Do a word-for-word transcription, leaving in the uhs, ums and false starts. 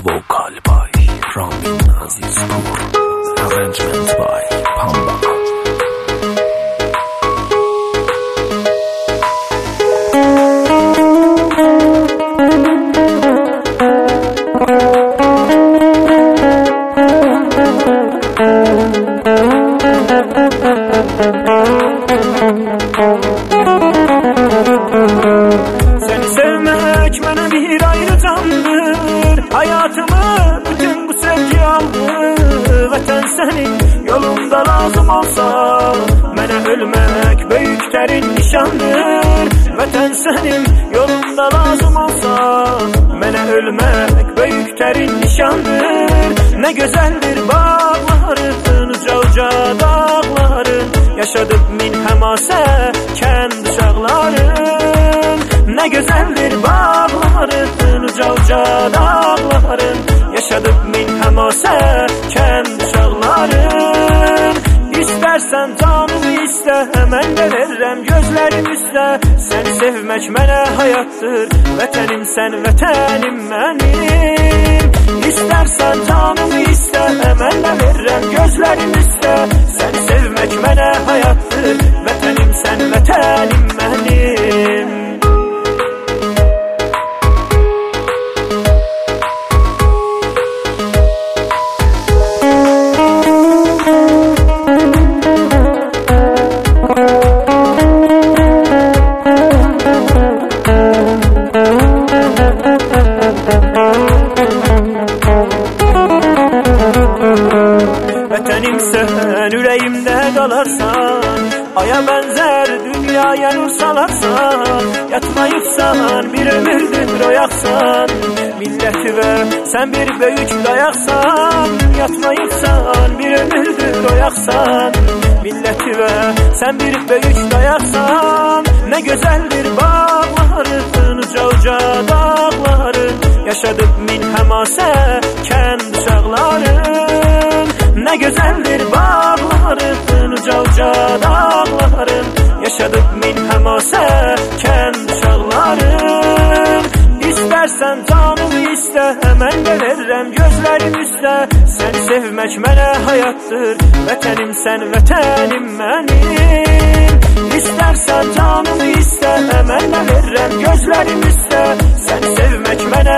Vocal by Ramin Azizpur. Arrangement by Pamba. Seni sevmek bana bir ayrı candır. Hayatımı bütün bu sevgi aldı. Vatan senin yolunda lazım olsa, bana ölmek büyük derin nişandır. Vatan senin yolunda lazım olsa, bana ölmek büyük derin nişandır. Ne güzeldir bağların, uca uca dağların, yaşadık min hemase kendi uşaqların. Ne güzeldir bağların, uca uca dağların, yaşadık min hemase kendi uşaqların. İstersen canımı iste, hemen de veririm gözlerim üstə. Seni sevmek mənə hayattır, vətənim sen, vətənim mənim. İstersen canımı iste, hemen de veririm gözlerim üstə. Seni sevmek mənə hayattır, vətənim sen, vətənim mənim. Vətənim sen ürəyimdə qalarsan, aya benzer dünyaya nur salarsan. Yatmayıbsan bir ömürdür oyaqsan, milleti ve sen bir böyük dayaqsan. Yatmayıbsan bir ömürdür oyaqsan, milleti ve sen bir böyük dayaqsan. Ne güzeldir bağların, uca uca dağların, yaşadık min hemase kendi uşaqların. Ne güzeldir bağların, uca uca dağların, yaşadık min hemase kendi uşaqların. İstersen canımı iste, hemen de veririm gözlerim üstə. Seni sevmek mənə hayattır, vətənim sen, vətənim mənim. İstersen canımı iste, hemen de veririm gözlerim üstə. Seni sevmek mənə